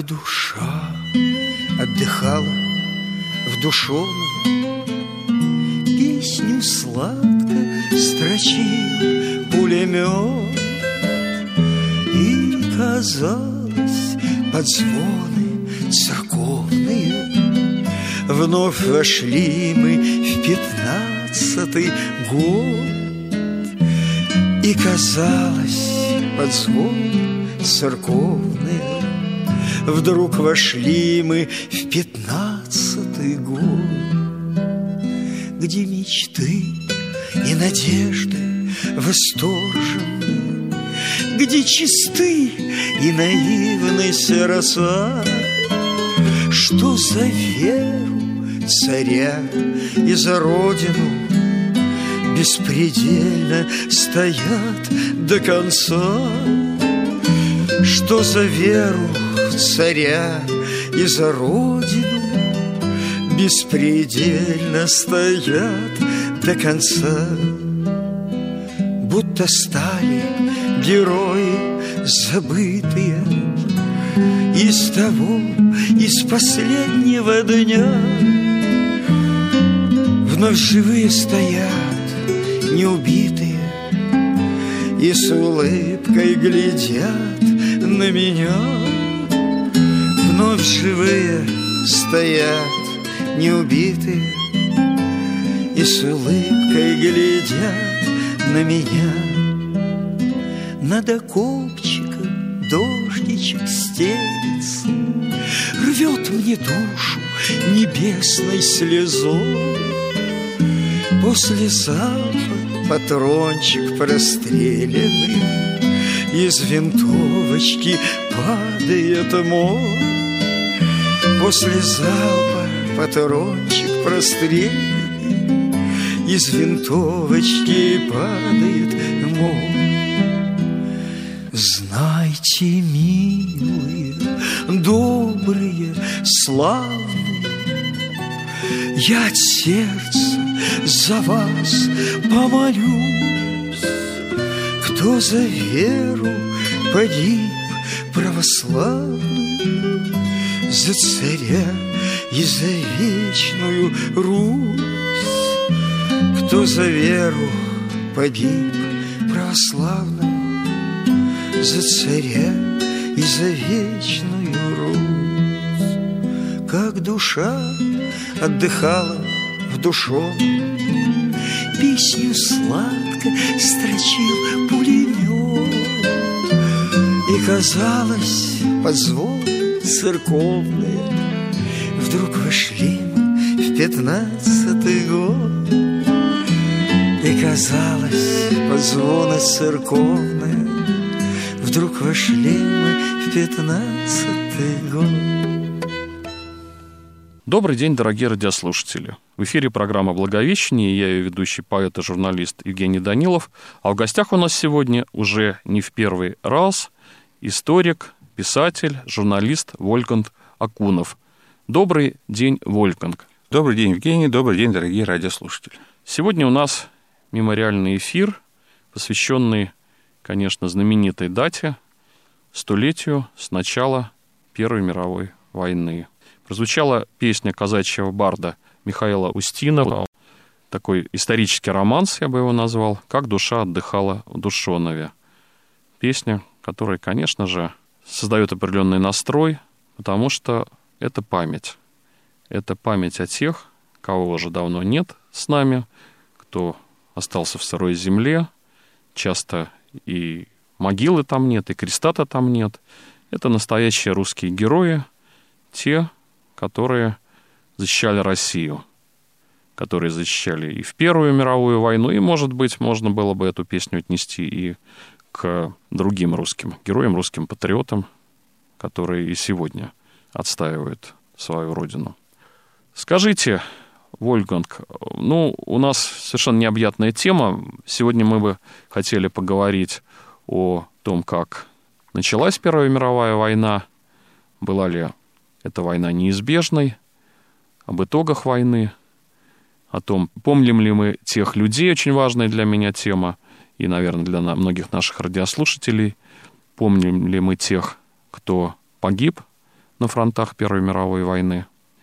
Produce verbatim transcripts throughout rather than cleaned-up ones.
душа отдыхала в душевном, песню сладко строчил пулемет, и казалось, под звоны церковные вновь вошли мы в пятнадцатый год. И казалось, под звоны церковные вдруг вошли мы в пятнадцатый год, где мечты и надежды восторженные, где чисты и наивны сердца, что за веру царя и за родину беспредельно стоят до конца, что за веру царя и за родину беспредельно стоят до конца, будто стали герои забытые из того, из последнего дня. Вновь живые стоят, неубитые, и с улыбкой глядят на меня. Вновь живые стоят, неубитые, и с улыбкой глядят на меня. Над окопчиком дождичек стелится, рвет мне душу небесной слезой. После залпа патрончик простреленный из винтовочки падает мой. После залпа патрончик простреленный из винтовочки падает мой. Знайте, милые, добрые, славные, я от сердца за вас помолюсь. Кто за веру погиб православную, за царя и за вечную Русь. Кто за веру погиб православную, за царя и за вечную Русь. Как душа отдыхала в душевном, песню сладко строчил пулемет, и казалось, под звон церковные вдруг вошли мы в пятнадцатый год. И казалось, под звоны церковные вдруг вошли мы в пятнадцатый год. Добрый день, дорогие радиослушатели. В эфире программа «Благовещение», я ее ведущий поэт и журналист Евгений Данилов. А в гостях у нас сегодня уже не в первый раз историк, писатель, журналист Вольфганг Акунов. Добрый день, Вольфганг. Добрый день, Евгений. Добрый день, дорогие радиослушатели. Сегодня у нас мемориальный эфир, посвященный, конечно, знаменитой дате, столетию с начала Первой мировой войны. Прозвучала песня казачьего барда Михаила Устинова, такой исторический романс, я бы его назвал, «Как душа отдыхала в Душонове». Песня, которая, конечно же, создает определенный настрой, потому что это память. Это память о тех, кого уже давно нет с нами, кто остался в сырой земле, часто и могилы там нет, и креста-то там нет. Это настоящие русские герои, те, которые защищали Россию, которые защищали и в Первую мировую войну, и, может быть, можно было бы эту песню отнести и к другим русским героям, русским патриотам, которые и сегодня отстаивают свою родину. Скажите, Вольфганг, ну, у нас совершенно необъятная тема. Сегодня мы бы хотели поговорить о том, как началась Первая мировая война, была ли эта война неизбежной, об итогах войны, о том, помним ли мы тех людей, очень важная для меня тема, и, наверное, для многих наших радиослушателей, помним ли мы тех, кто погиб на фронтах Первой мировой войны,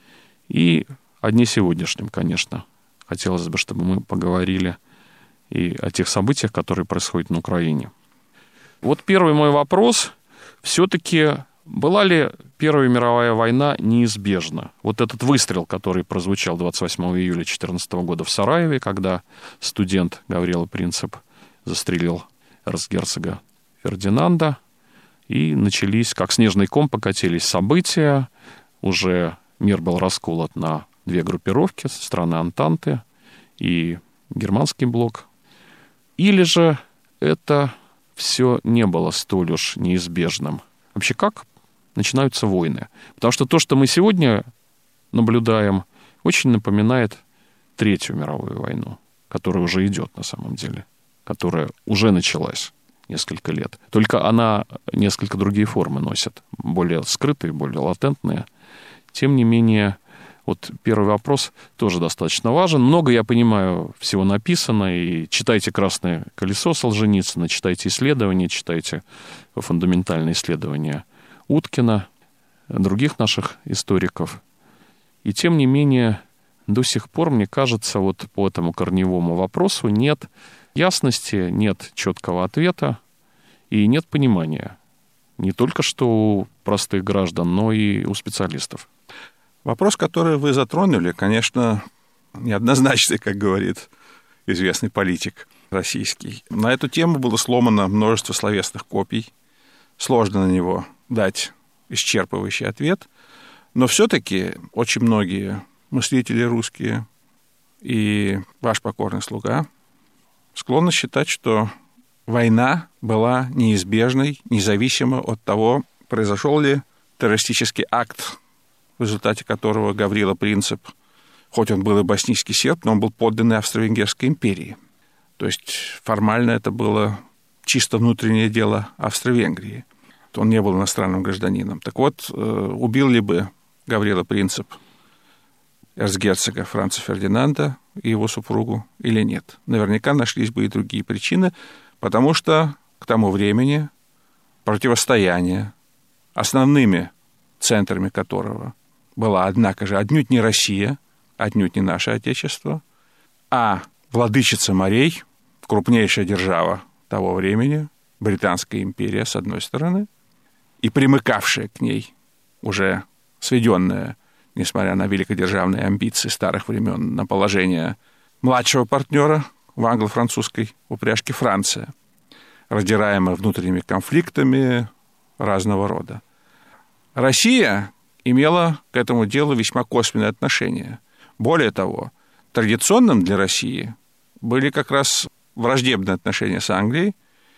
и о дне сегодняшнем, конечно. Хотелось бы, чтобы мы поговорили и о тех событиях, которые происходят на Украине. Вот первый мой вопрос. Все-таки была ли Первая мировая война неизбежна? Вот этот выстрел, который прозвучал двадцать восьмого июля две тысячи четырнадцатого года в Сараеве, когда студент Гаврила Принцип застрелил эрцгерцога Фердинанда, и начались, как снежный ком, покатились события. Уже мир был расколот на две группировки, страны Антанты и германский блок. Или же это все не было столь уж неизбежным? Вообще, как начинаются войны? Потому что то, что мы сегодня наблюдаем, очень напоминает Третью мировую войну, которая уже идет на самом деле, которая уже началась несколько лет. Только она несколько другие формы носит, более скрытые, более латентные. Тем не менее, вот первый вопрос тоже достаточно важен. Много, я понимаю, всего написано. И читайте «Красное колесо» Солженицына, читайте исследования, читайте фундаментальные исследования Уткина, других наших историков. И тем не менее, до сих пор, мне кажется, вот по этому корневому вопросу нет ясности, нет четкого ответа и нет понимания. Не только что у простых граждан, но и у специалистов. Вопрос, который вы затронули, конечно, неоднозначный, как говорит известный политик российский. На эту тему было сломано множество словесных копий. Сложно на него дать исчерпывающий ответ. Но все-таки очень многие мыслители русские и ваш покорный слуга склонны считать, что война была неизбежной, независимо от того, произошел ли террористический акт, в результате которого Гаврила Принцип, хоть он был и боснийский серб, но он был подданный Австро-Венгерской империи. То есть формально это было чисто внутреннее дело Австро-Венгрии. Он не был иностранным гражданином. Так вот, убил ли бы Гаврила Принцип эрцгерцога Франца Фердинанда и его супругу или нет? Наверняка нашлись бы и другие причины, потому что к тому времени противостояние, основными центрами которого была, однако же, отнюдь не Россия, отнюдь не наше Отечество, а владычица морей, крупнейшая держава того времени, Британская империя, с одной стороны, и примыкавшая к ней, уже сведенная, несмотря на великодержавные амбиции старых времен, на положение младшего партнера в англо-французской упряжке Франция, раздираемая внутренними конфликтами разного рода. Россия имела к этому делу весьма косвенное отношение. Более того, традиционным для России были как раз враждебные отношения с Англией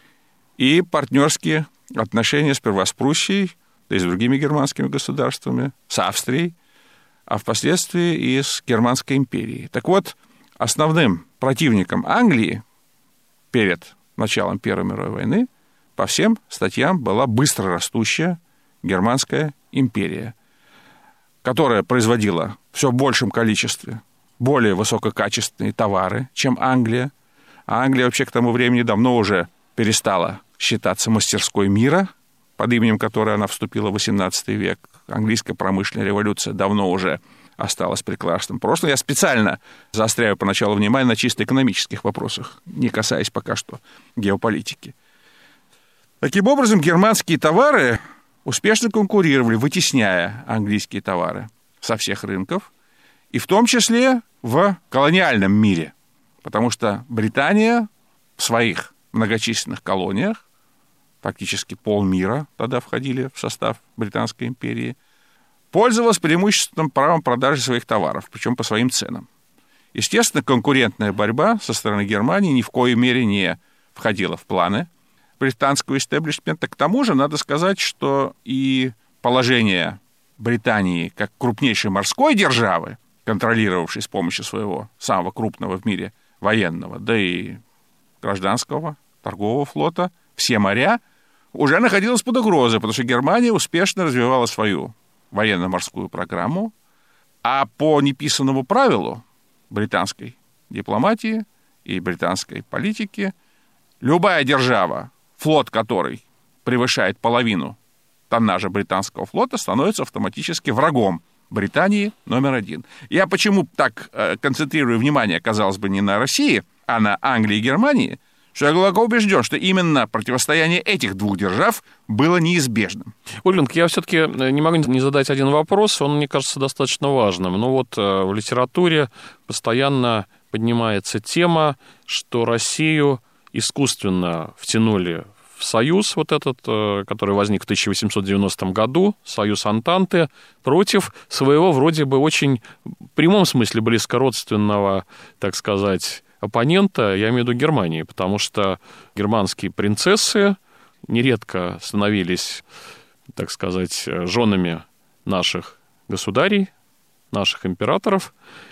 и партнерские отношения сперва с Пруссией, да и с другими германскими государствами, с Австрией, а впоследствии и с Германской империей. Так вот, основным противником Англии перед началом Первой мировой войны по всем статьям была быстро растущая Германская империя, которая производила все в большем количестве более высококачественные товары, чем Англия. А Англия вообще к тому времени давно уже перестала считаться мастерской мира, под именем которой она вступила в восемнадцатый век. Английская промышленная революция давно уже осталась прекрасным прошлым. Я специально заостряю поначалу внимание на чисто экономических вопросах, не касаясь пока что геополитики. Таким образом, германские товары успешно конкурировали, вытесняя английские товары со всех рынков, и в том числе в колониальном мире, потому что Британия в своих многочисленных колониях, фактически полмира тогда входили в состав Британской империи, пользовалась преимущественным правом продажи своих товаров, причем по своим ценам. Естественно, конкурентная борьба со стороны Германии ни в коей мере не входила в планы британского истеблишмента. К тому же, надо сказать, что и положение Британии как крупнейшей морской державы, контролировавшей с помощью своего самого крупного в мире военного, да и гражданского торгового флота, все моря, уже находилось под угрозой, потому что Германия успешно развивала свою военно-морскую программу, а по неписанному правилу британской дипломатии и британской политики любая держава, флот которой превышает половину тоннажа британского флота становится автоматически врагом Британии номер один. Я почему так э, концентрирую внимание, казалось бы, не на России, а на Англии и Германии, что я глубоко убежден, что именно противостояние этих двух держав было неизбежным. Ульянг, я все-таки не могу не задать один вопрос, он, мне кажется, достаточно важным. Ну вот в литературе постоянно поднимается тема, что Россию искусственно втянули в союз вот этот, который возник в тысяча восемьсот девяностом году, союз Антанты, против своего вроде бы очень в прямом смысле близкородственного, так сказать, оппонента, я имею в виду Германии, потому что германские принцессы нередко становились, так сказать, женами наших государей, наших императоров,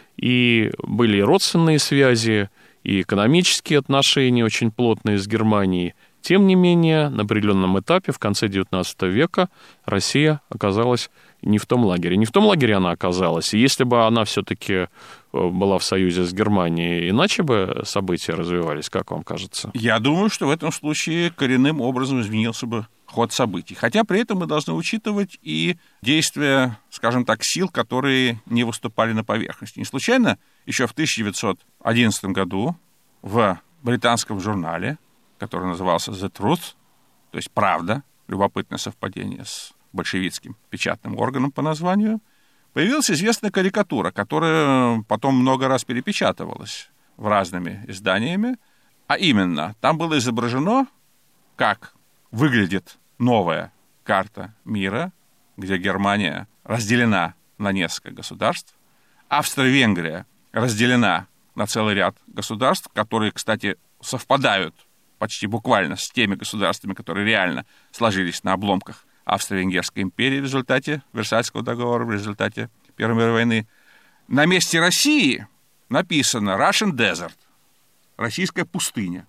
и были и родственные связи, и экономические отношения очень плотные с Германией. Тем не менее, на определенном этапе, в конце девятнадцатого века, Россия оказалась не в том лагере. Не в том лагере она оказалась. И если бы она все-таки была в союзе с Германией, иначе бы события развивались, как вам кажется? Я думаю, что в этом случае коренным образом изменился бы ход событий. Хотя при этом мы должны учитывать и действия, скажем так, сил, которые не выступали на поверхности. Не случайно еще в тысяча девятьсот одиннадцатом году в британском журнале, который назывался «The Truth», то есть «Правда», любопытное совпадение с большевистским печатным органом по названию, появилась известная карикатура, которая потом много раз перепечатывалась в разными изданиями, а именно, там было изображено, как выглядит новая карта мира, где Германия разделена на несколько государств, Австро-Венгрия разделена на целый ряд государств, которые, кстати, совпадают почти буквально с теми государствами, которые реально сложились на обломках Австро-Венгерской империи в результате Версальского договора, в результате Первой мировой войны. На месте России написано Russian Desert, российская пустыня.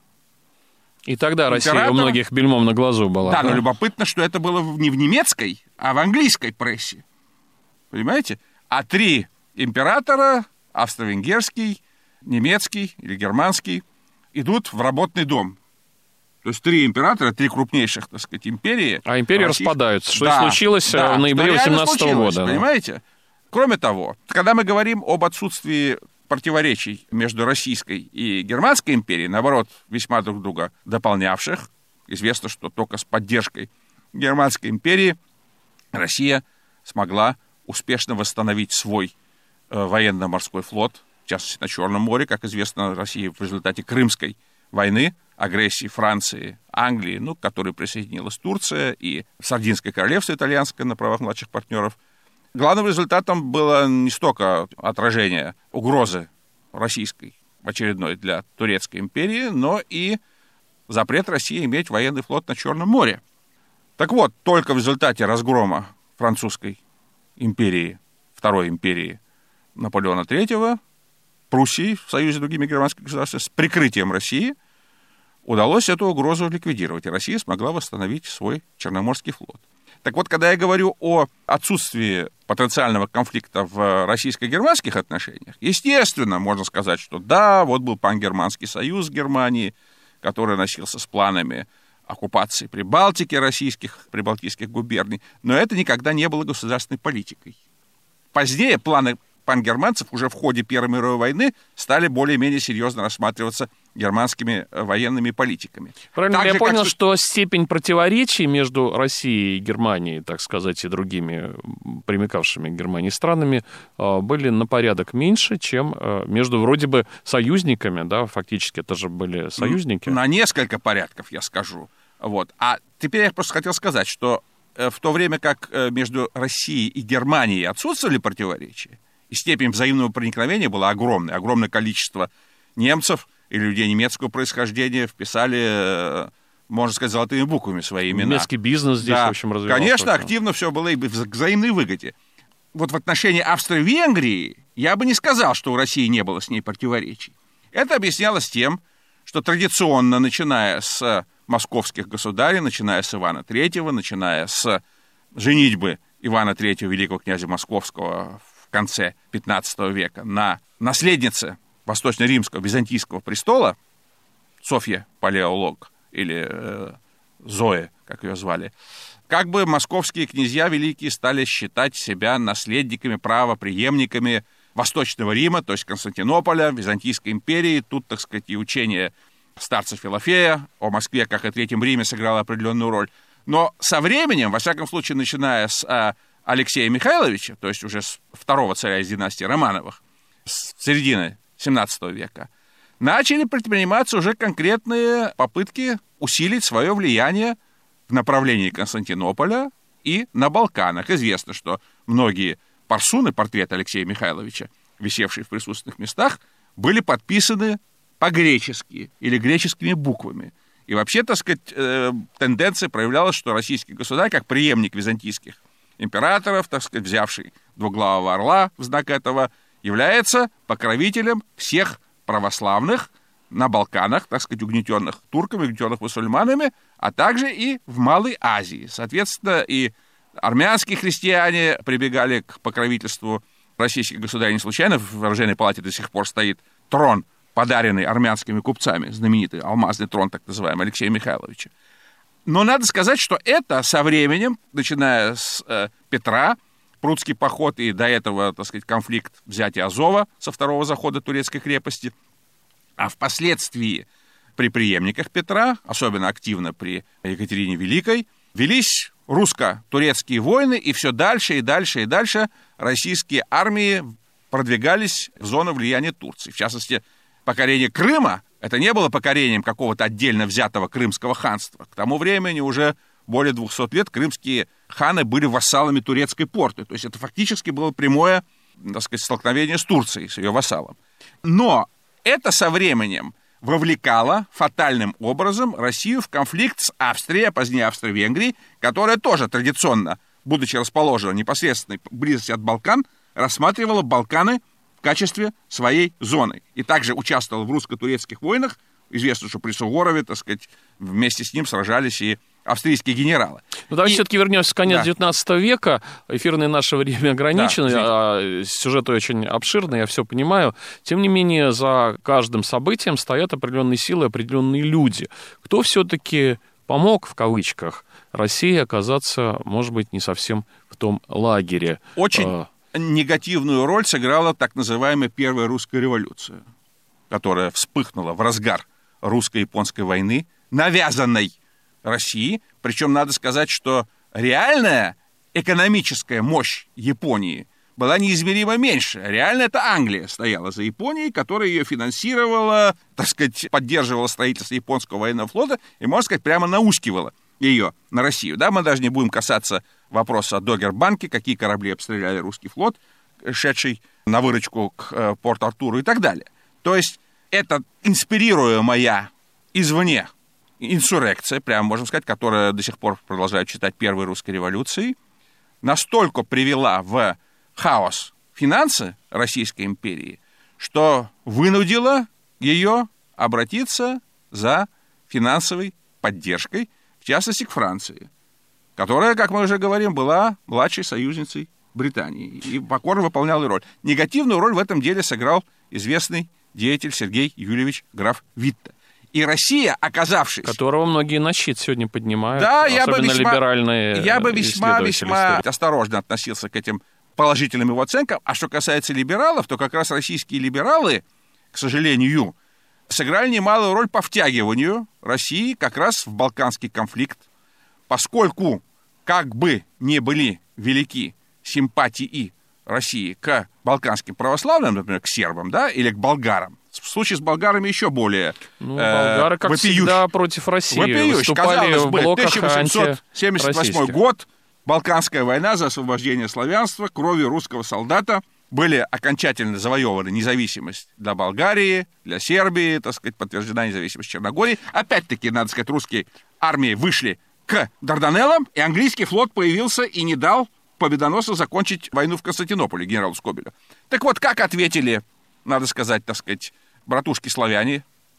И тогда Император... Россия у многих бельмом на глазу была. Да, да, но любопытно, что это было не в немецкой, а в английской прессе. Понимаете? А три императора, австро-венгерский, немецкий или германский, идут в работный дом. То есть три императора, три крупнейших, так сказать, империи. А империи Российских... распадаются, что да, и случилось да, в ноябре восемнадцатого года. Понимаете? Да. Кроме того, когда мы говорим об отсутствии противоречий между Российской и Германской империей, наоборот, весьма друг друга дополнявших, известно, что только с поддержкой Германской империи Россия смогла успешно восстановить свой э, военно-морской флот, в частности, на Черном море. Как известно, Россия в результате Крымской войны, агрессии Франции, Англии, ну, к которой присоединилась Турция, и Сардинское королевство итальянское на правах младших партнеров. Главным результатом было не столько отражение угрозы российской очередной для Турецкой империи, но и запрет России иметь военный флот на Черном море. Так вот, только в результате разгрома французской империи, Второй империи Наполеона третьего, Пруссии в союзе с другими германскими государствами, с прикрытием России, удалось эту угрозу ликвидировать, и Россия смогла восстановить свой Черноморский флот. Так вот, когда я говорю о отсутствии потенциального конфликта в российско-германских отношениях, естественно, можно сказать, что да, вот был пангерманский союз Германии, который носился с планами оккупации Прибалтики российских, прибалтийских губерний, но это никогда не было государственной политикой. Позднее планы пангерманцев уже в ходе Первой мировой войны стали более-менее серьезно рассматриваться германскими военными политиками. Правильно так я же, понял, как... что степень противоречий между Россией и Германией, так сказать, и другими примыкавшими к Германии странами были на порядок меньше, чем между вроде бы союзниками, да, фактически это же были союзники. На несколько порядков, я скажу. Вот. А теперь я просто хотел сказать, что в то время как между Россией и Германией отсутствовали противоречия, и степень взаимного проникновения была огромной, огромное количество немцев или людей немецкого происхождения вписали, можно сказать, золотыми буквами свои имена. Немецкий бизнес здесь, да. в общем, развивался. Конечно, активно все было и к взаимной выгоде. Вот в отношении Австро-Венгрии я бы не сказал, что у России не было с ней противоречий. Это объяснялось тем, что традиционно, начиная с московских государей, начиная с Ивана третьего, начиная с женитьбы Ивана третьего, великого князя Московского, в конце пятнадцатого века, на наследнице Восточно-Римского византийского престола, Софья Палеолог, или э, Зоя, как ее звали, как бы московские князья великие стали считать себя наследниками, правопреемниками Восточного Рима, то есть Константинополя, Византийской империи. Тут, так сказать, и учение старца Филофея о Москве, как и Третьем Риме, сыграло определенную роль. Но со временем, во всяком случае, начиная с а, Алексея Михайловича, то есть уже с второго царя из династии Романовых, с середины семнадцатого века, начали предприниматься уже конкретные попытки усилить свое влияние в направлении Константинополя и на Балканах. Известно, что многие парсуны, портрет Алексея Михайловича, висевшие в присутственных местах, были подписаны по-гречески или греческими буквами. И вообще, так сказать, э, тенденция проявлялась, что российский государь, как преемник византийских императоров, так сказать, взявший двуглавого орла в знак этого, является покровителем всех православных на Балканах, так сказать, угнетенных турками, угнетенных мусульманами, а также и в Малой Азии. Соответственно, и армянские христиане прибегали к покровительству российских государей. Не случайно в оружейной палате до сих пор стоит трон, подаренный армянскими купцами, знаменитый алмазный трон, так называемый, Алексея Михайловича. Но надо сказать, что это со временем, начиная с э, Петра, Прудский поход и до этого, так сказать, конфликт взятия Азова со второго захода турецкой крепости, а впоследствии при преемниках Петра, особенно активно при Екатерине Великой, велись русско-турецкие войны, и все дальше и дальше и дальше российские армии продвигались в зону влияния Турции. В частности, покорение Крыма — это не было покорением какого-то отдельно взятого крымского ханства. К тому времени уже более двухсот лет крымские ханы были вассалами турецкой порты. То есть это фактически было прямое, так сказать, столкновение с Турцией, с ее вассалом. Но это со временем вовлекало фатальным образом Россию в конфликт с Австрией, а позднее Австро-Венгрией, которая тоже традиционно, будучи расположена в непосредственной близости от Балкан, рассматривала Балканы в качестве своей зоны. И также участвовала в русско-турецких войнах. Известно, что при Суворове, так сказать, вместе с ним сражались и австрийские генералы. Ну, давайте и... все-таки вернемся в конец да. девятнадцатого века. Эфирное наше время ограничено, да, а сюжет очень обширный, я все понимаю. Тем не менее, за каждым событием стоят определенные силы, определенные люди. Кто все-таки помог, в кавычках, России оказаться, может быть, не совсем в том лагере? Очень а... негативную роль сыграла так называемая Первая русская революция, которая вспыхнула в разгар русско-японской войны, навязанной России. Причем надо сказать, что реальная экономическая мощь Японии была неизмеримо меньше. Реально это Англия стояла за Японией, которая ее финансировала, так сказать, поддерживала строительство японского военного флота и, можно сказать, прямо наускивала ее на Россию. Да, мы даже не будем касаться вопроса о Догер-банке, какие корабли обстреляли русский флот, шедший на выручку к Порт-Артуру и так далее. То есть это инспирируемая извне инсуррекция, прямо можно сказать, которая до сих пор продолжает считать Первой русской революцией, настолько привела в хаос финансы Российской империи, что вынудила ее обратиться за финансовой поддержкой, в частности, к Франции, которая, как мы уже говорим, была младшей союзницей Британии и покорно выполняла роль. Негативную роль в этом деле сыграл известный деятель Сергей Юльевич граф Витте. И Россия, оказавшись... Которого многие на щит сегодня поднимают, да, особенно я бы весьма, либеральные я бы весьма, весьма истории. осторожно относился к этим положительным его оценкам. А что касается либералов, то как раз российские либералы, к сожалению, сыграли немалую роль по втягиванию России как раз в балканский конфликт, поскольку, как бы ни были велики симпатии России к балканским православным, например, к сербам, да, или к болгарам, в случае с болгарами еще более ну, болгары, как вопиющ. всегда, против России Вопиющ. выступали Казалось в бы, блоках тысяча восемьсот семьдесят восьмой год, Балканская война за освобождение славянства, кровью русского солдата, были окончательно завоеваны независимость для Болгарии, для Сербии, так сказать, подтверждена независимость Черногории. Опять-таки, надо сказать, русские армии вышли к Дарданеллам, и английский флот появился и не дал победоносно закончить войну в Константинополе генералу Скобелю. Так вот, как ответили, надо сказать, так сказать, братушки-славяне,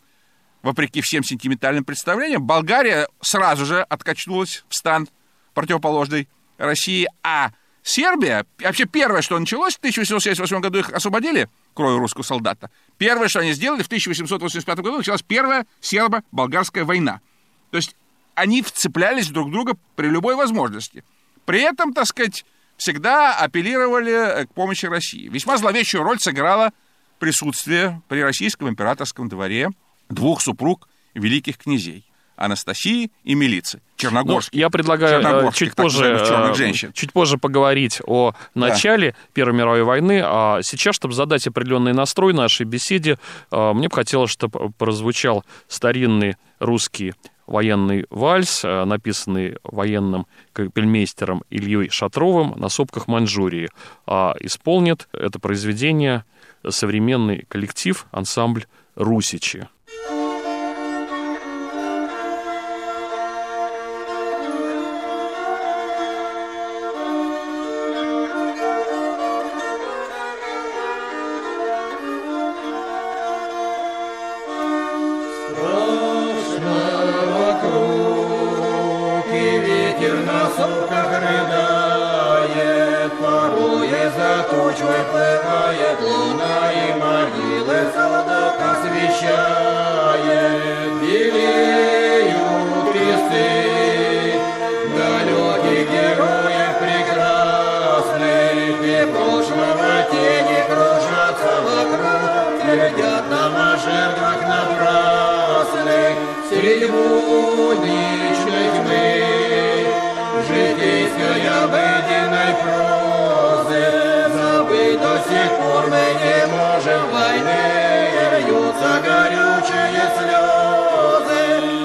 вопреки всем сентиментальным представлениям, Болгария сразу же откачнулась в стан противоположной России, а Сербия, вообще первое, что началось, в тысяча восемьсот семьдесят восьмом году их освободили, кровью русского солдата, первое, что они сделали, в тысяча восемьсот восемьдесят пятом году началась первая сербо-болгарская война. То есть они вцеплялись друг в друга при любой возможности. При этом, так сказать, всегда апеллировали к помощи России. Весьма зловещую роль сыграло присутствие при российском императорском дворе двух супруг великих князей — Анастасии и Милицы, черногорских. Ну, я предлагаю чуть позже, чуть позже поговорить о начале да. Первой мировой войны, а сейчас, чтобы задать определенный настрой нашей беседе, мне бы хотелось, чтобы прозвучал старинный русский военный вальс, написанный военным капельмейстером Ильей Шатровым на сопках Маньчжурии. А исполнит это произведение современный коллектив, ансамбль «Русичи». Выплывает луна и могилы солдат освещает, белеют кресты далеких героев прекрасных, и прошлого тени кружатся вокруг, твердят нам о жертвах напрасных. Средь будничной тьмы житейской обыденной прозы до сих пор мы не можем войны, льются горючие слезы.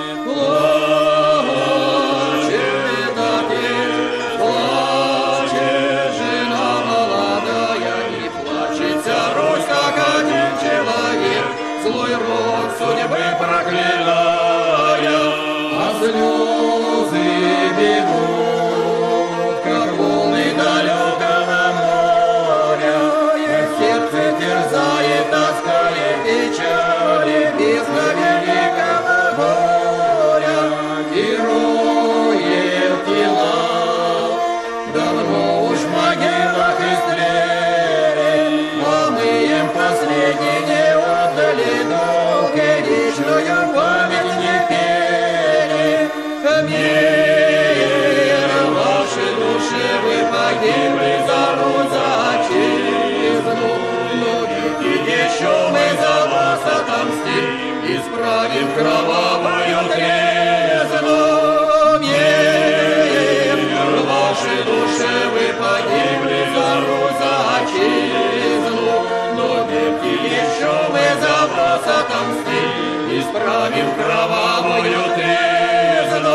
Плачет отец, плачет жена молодая, и плачет вся Русь, как один человек, злой рок судьбы проклиная, а слезы бегут, как волны далекого моря. Терзает тоска и печали, бездна великого горя. Героев тела давно уж в могилах истлели, а мы им последний не отдали долг и вечную память не пели. Мир ваши души, вы погибли за Русь, за отчизну. Еще мы за вас отомстим, исправим кровавую трезну. Мир вашей душе, вы погибли за Русь, за отчизну. Но верьте, еще мы за вас отомстим, исправим кровавую трезну.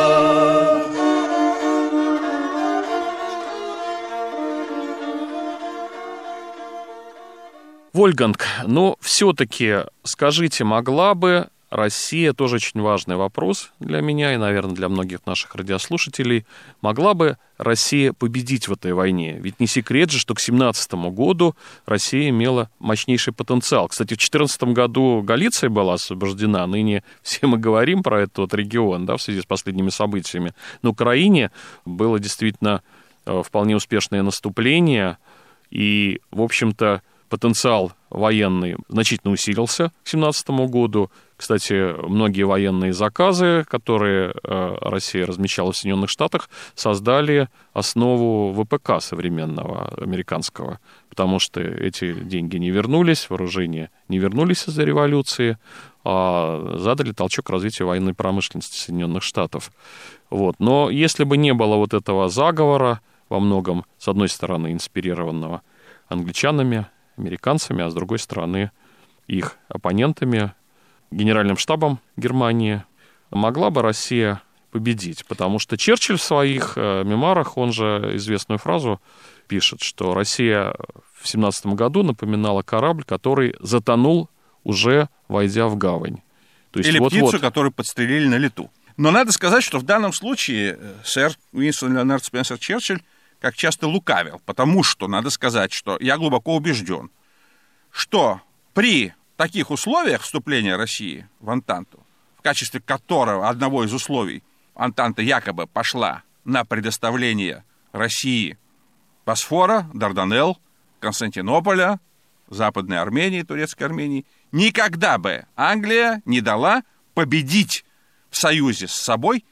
Вольфганг, но все-таки скажите, могла бы Россия, тоже очень важный вопрос для меня и, наверное, для многих наших радиослушателей, могла бы Россия победить в этой войне? Ведь не секрет же, что к семнадцатому году Россия имела мощнейший потенциал. Кстати, в две тысячи четырнадцатом году Галиция была освобождена, ныне все мы говорим про этот вот регион, да, в связи с последними событиями. На Украине было действительно вполне успешное наступление, и, в общем-то, потенциал военный значительно усилился к семнадцатому году. Кстати, многие военные заказы, которые Россия размещала в Соединенных Штатах, создали основу ВПК современного американского, потому что эти деньги не вернулись, вооружения не вернулись из-за революции, а задали толчок развитию военной промышленности Соединенных Штатов. Вот. Но если бы не было вот этого заговора, во многом, с одной стороны, инспирированного англичанами, американцами, а с другой стороны, их оппонентами, Генеральным штабом Германии, могла бы Россия победить. Потому что Черчилль в своих мемуарах, он же известную фразу пишет, что Россия в семнадцатом году напоминала корабль, который затонул, уже войдя в гавань. То есть Или вот-вот... птицу, которую подстрелили на лету. Но надо сказать, что в данном случае сэр Уинстон Леонард Спенсер Черчилль как часто лукавил, потому что надо сказать, что я глубоко убежден, что при таких условиях вступления России в Антанту, в качестве которого одного из условий Антанта якобы пошла на предоставление России Босфора, Дарданелл, Константинополя, Западной Армении, Турецкой Армении, никогда бы Англия не дала победить в союзе с собой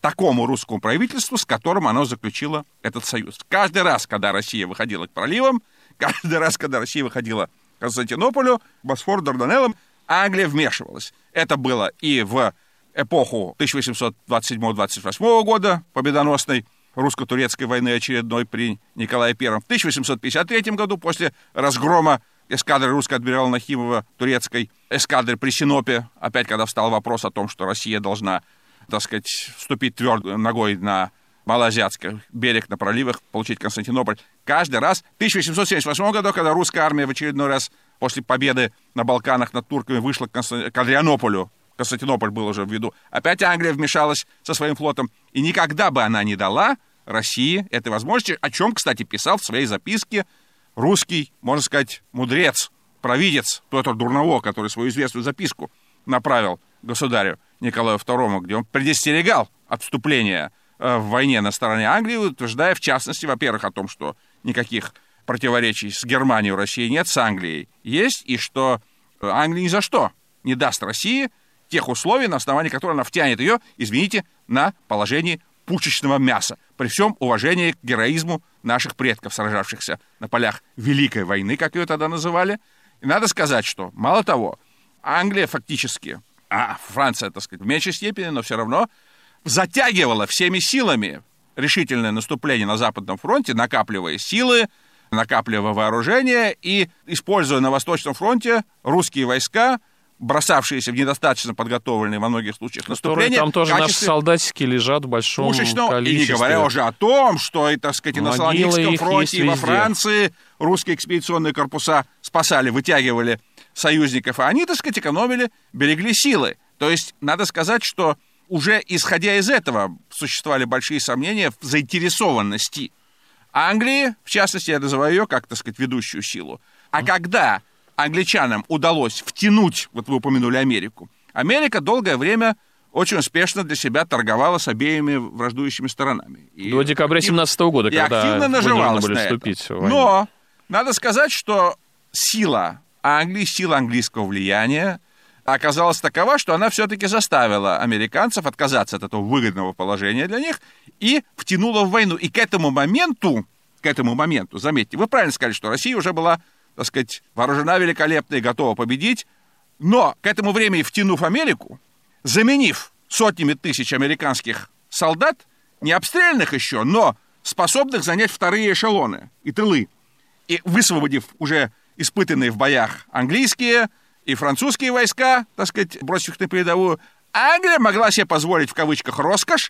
такому русскому правительству, с которым оно заключило этот союз. Каждый раз, когда Россия выходила к проливам, каждый раз, когда Россия выходила к Константинополю, Босфору, Дарданеллам, Англия вмешивалась. Это было и в эпоху тысяча восемьсот двадцать седьмого — двадцать восьмого года, победоносной русско-турецкой войны очередной при Николае Первом, в тысяча восемьсот пятьдесят третьем году, после разгрома эскадры русского адмирала Нахимова, турецкой эскадры при Синопе, опять когда встал вопрос о том, что Россия должна, так сказать, вступить твердой ногой на малоазиатский берег, на проливах, получить Константинополь. Каждый раз, в тысяча восемьсот семьдесят восьмом году, когда русская армия в очередной раз после победы на Балканах над турками вышла к, Конст... к Адрианополю, Константинополь был уже в виду, опять Англия вмешалась со своим флотом, и никогда бы она не дала России этой возможности, о чем, кстати, писал в своей записке русский, можно сказать, мудрец, провидец Петр Дурново, который свою известную записку направил государю Николаю Второму, где он предостерегал от вступления в войне на стороне Англии, утверждая, в частности, во-первых, о том, что никаких противоречий с Германией у России нет, с Англией есть, и что Англия ни за что не даст России тех условий, на основании которых она втянет ее, извините, на положении пушечного мяса, при всем уважении к героизму наших предков, сражавшихся на полях Великой войны, как ее тогда называли. И надо сказать, что, мало того, Англия фактически, а Франция, так сказать, в меньшей степени, но все равно затягивала всеми силами решительное наступление на Западном фронте, накапливая силы, накапливая вооружение и используя на Восточном фронте русские войска, бросавшиеся в недостаточно подготовленные во многих случаях наступления. Там тоже наши солдатики лежат в большом пушечного, количестве. И не говоря уже о том, что, и, так сказать, и на Салоникском фронте, и во Франции русские экспедиционные корпуса спасали, вытягивали союзников, а они, так сказать, экономили, берегли силы. То есть, надо сказать, что уже исходя из этого существовали большие сомнения в заинтересованности Англии, в частности, я называю ее, как, так сказать, ведущую силу. А когда англичанам удалось втянуть, вот вы упомянули Америку, Америка долгое время очень успешно для себя торговала с обеими враждующими сторонами. И, до декабря семнадцатого года, и когда активно наживалась были на вступить это. в войну. Но надо сказать, что сила Англии, сила английского влияния оказалась такова, что она все-таки заставила американцев отказаться от этого выгодного положения для них и втянула в войну. И к этому моменту, к этому моменту, заметьте, вы правильно сказали, что Россия уже была, так сказать, вооружена великолепно и готова победить, но к этому времени, втянув Америку, заменив сотнями тысяч американских солдат, не обстрелянных еще, но способных занять вторые эшелоны и тылы, и высвободив уже испытанные в боях английские и французские войска, так сказать, бросив их на передовую, Англия могла себе позволить, в кавычках, роскошь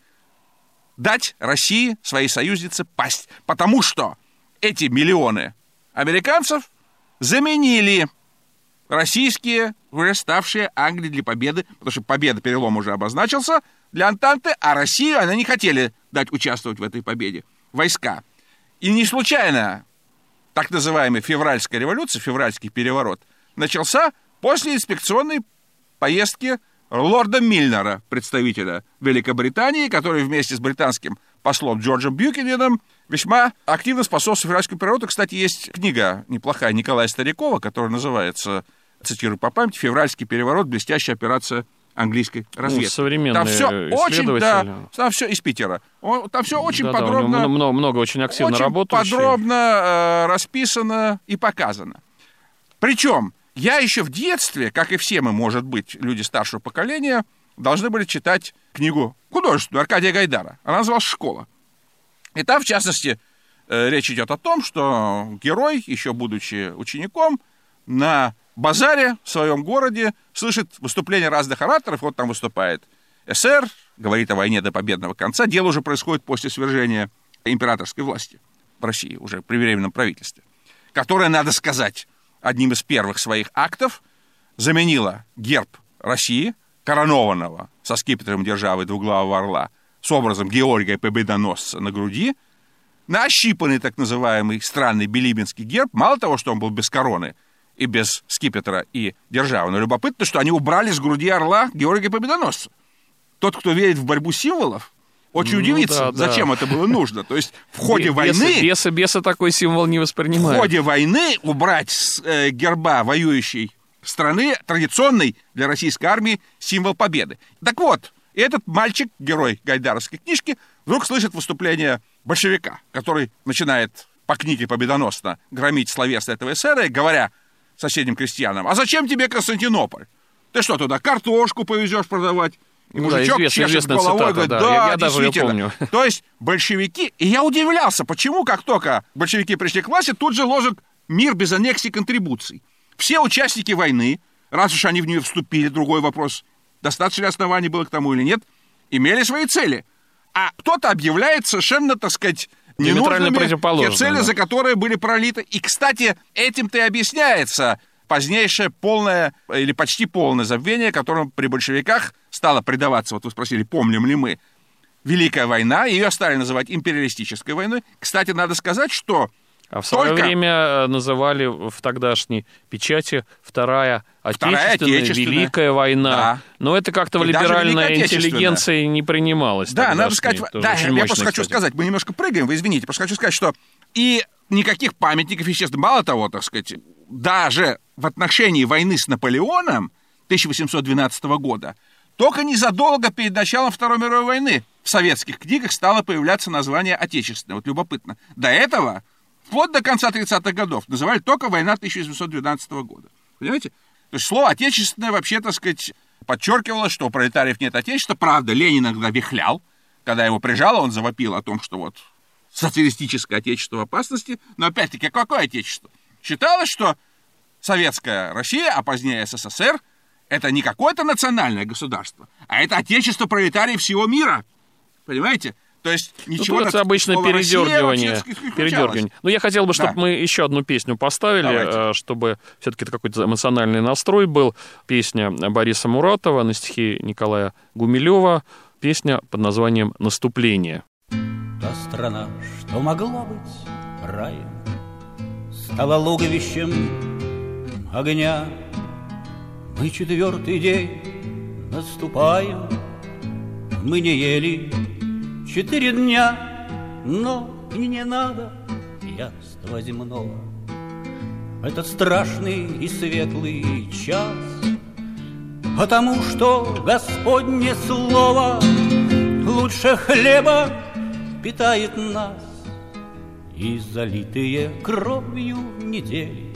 дать России, своей союзнице, пасть. Потому что эти миллионы американцев заменили российские, уже ставшие Англии для победы, потому что победа, перелом уже обозначился, для Антанты, а Россию они не хотели дать участвовать в этой победе. Войска. И не случайно так называемая февральская революция, февральский переворот, начался после инспекционной поездки лорда Мильнера, представителя Великобритании, который вместе с британским послом Джорджем Бьюкененом весьма активно способствовал февральскому перевороту. Кстати, есть книга неплохая Николая Старикова, которая называется, цитирую по памяти, «Февральский переворот. Блестящая операция английской разведки». Ну, современные там все очень, да, там все из Питера. Он, там все очень да, подробно, да, много, много очень активно очень работающих. подробно э, расписано и показано. Причем я еще в детстве, как и все мы, может быть, люди старшего поколения, должны были читать книгу художественную Аркадия Гайдара. Она называлась «Школа». И там, в частности, э, речь идет о том, что герой, еще будучи учеником, на базаре в своем городе слышит выступления разных ораторов. Вот там выступает эсер, говорит о войне до победного конца. Дело уже происходит после свержения императорской власти в России, уже при временном правительстве, которое, надо сказать, одним из первых своих актов заменила герб России, коронованного со скипетром державы двуглавого орла, с образом Георгия Победоносца на груди, на ощипанный так называемый странный билибинский герб. Мало того, что он был без короны и без скипетра и державы, но любопытно, что они убрали с груди орла Георгия Победоносца. Тот, кто верит в борьбу символов, очень ну, удивится, да, зачем да. это было нужно. То есть в ходе беса, войны... Беса, беса такой символ не воспринимает. В ходе войны убрать с э, герба воюющей страны традиционный для российской армии символ победы. Так вот, И этот мальчик, герой гайдаровской книжки, вдруг слышит выступление большевика, который начинает по книге победоносно громить словесное этого эсера, говоря соседним крестьянам: а зачем тебе Константинополь? Ты что, туда картошку повезешь продавать? И ну, мужичок да, известная, чешет головой, цитата, говорит: да, да, я, я даже ее действительно. помню. То есть большевики... И я удивлялся, почему, как только большевики пришли к власти, тут же ложат мир без аннексий и контрибуций. Все участники войны, раз уж они в нее вступили, другой вопрос, достаточно ли оснований было к тому или нет, имели свои цели. А кто-то объявляет совершенно, так сказать, ненужными те цели, да, за которые были пролиты. И, кстати, этим-то и объясняется позднейшее полное или почти полное забвение, которым при большевиках стало придаваться, вот вы спросили, помним ли мы, Великая война, ее стали называть империалистической войной. Кстати, надо сказать, что А в свое только... время называли в тогдашней печати Вторая Отечественная, Вторая Отечественная. Великая война. Да. Но это как-то в И либеральной интеллигенции не принималось. Да, надо сказать... Да, я мощный, просто хочу кстати. сказать, мы немножко прыгаем, вы извините, просто хочу сказать, что и никаких памятников, естественно, мало того, так сказать, даже в отношении войны с Наполеоном тысяча восемьсот двенадцатого года, только незадолго перед началом Второй мировой войны в советских книгах стало появляться название «Отечественная». Вот любопытно. До этого, вплоть до конца тридцатых годов, называли только «Война тысяча восемьсот двенадцатого года». Понимаете? То есть слово «отечественное» вообще, так сказать, подчеркивало, что у пролетариев нет отечества. Правда, Ленин иногда вихлял. Когда его прижало, он завопил о том, что вот социалистическое отечество в опасности. Но опять-таки, какое отечество? Считалось, что советская Россия, а позднее СССР, это не какое-то национальное государство, а это отечество пролетариев всего мира. Понимаете? То есть ничего... Ну, это обычно передергивание. передергивание. Ну, я хотел бы, чтобы да. мы еще одну песню поставили, Давайте. чтобы все-таки это какой-то эмоциональный настрой был. Песня Бориса Муратова на стихи Николая Гумилева. Песня под названием «Наступление». Та страна, что могла быть раем, стала логовищем огня. Мы четвертый день наступаем, мы не ели четыре дня, но и не надо яства земного. Это страшный и светлый час, потому что Господне слово лучше хлеба питает нас. И залитые кровью недели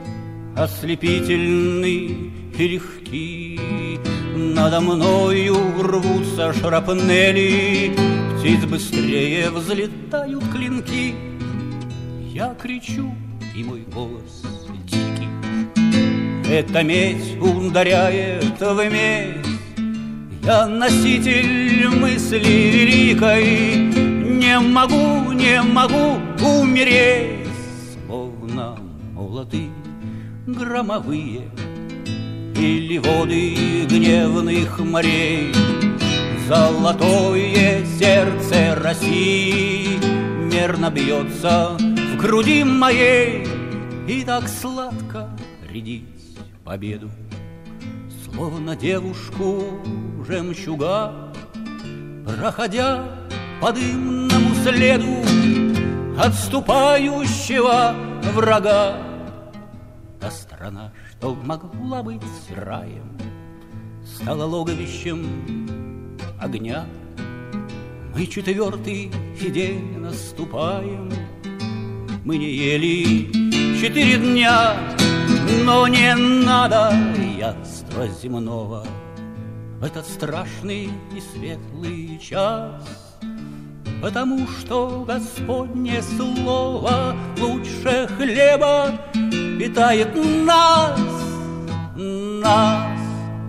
ослепительны и легки, надо мною рвутся шрапнели, птиц быстрее взлетают клинки. Я кричу, и мой голос дикий. Эта медь ударяет в медь. Я носитель мысли великой, не могу, не могу умереть, словно молоты громовые или воды гневных морей. Золотое сердце России мерно бьется в груди моей, и так сладко рядить победу, словно девушку жемчуга, проходя по дымному следу отступающего врага. Та страна, что могла быть раем, стала логовищем огня. Мы четвертый день наступаем, мы не ели четыре дня, но не надо яства земного в этот страшный и светлый час, потому что Господне слово лучше хлеба питает нас, нас.